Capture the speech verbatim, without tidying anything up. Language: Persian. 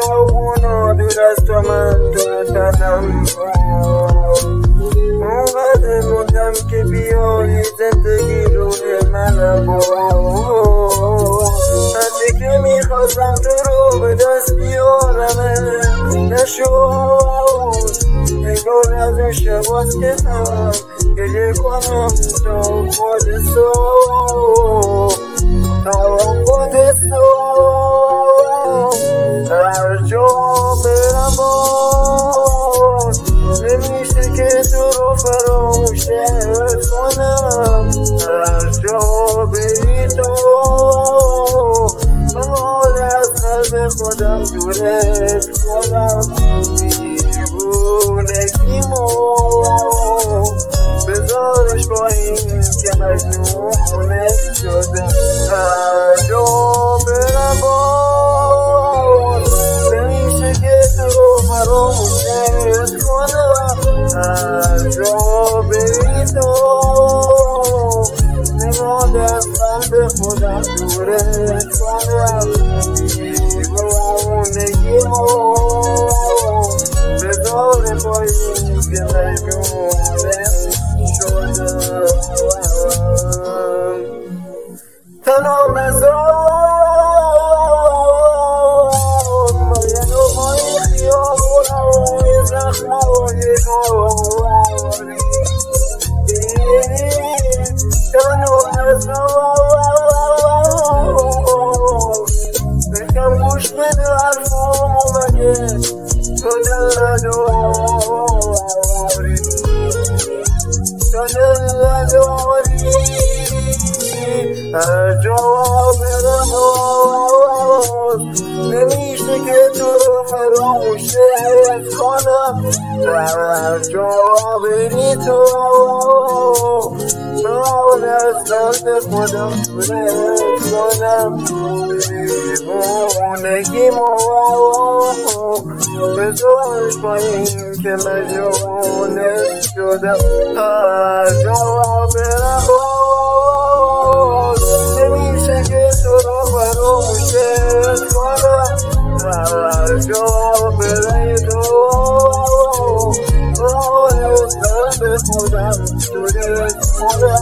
خیابونا دور از تو من تو تنم اونقدر موندم که بیایی زندگی روی منم حتی که میخواستم تو رو به دست بیارم نشد نگار از اون شباز که هم گریه کنم تا خود صبح تا خود صبح هر جا برم باز نمیشه که تو رو فراموشت کنم هر جا بری تو حال از قلب خودم دورت کنم دیوونگیمو بذارش با این که مجنونت شده هر جا برم باز نمیشه که تو رو فراموشت کنم هر جا بری تو نماد از قلب خودم دورت کنم دیوونگیمو بذار با این که مجنونت شده تنها مزار باید و مای خیابون و زخمای کاری تنها مزار بکم گوش بده حرفامو مگه تو دل نداری تو دل نداری هر جا برم باز نمیشه که تو رو فراموشت کنم هر جا بری تو حال از قلب خودم دورت کنم دیوونگیمو بذارش با این که مجنونت شدم هر جا برم باز نمیشه که تو رو فراموشت کنم هر جا بری تو حال از قلب خودم دورت کنم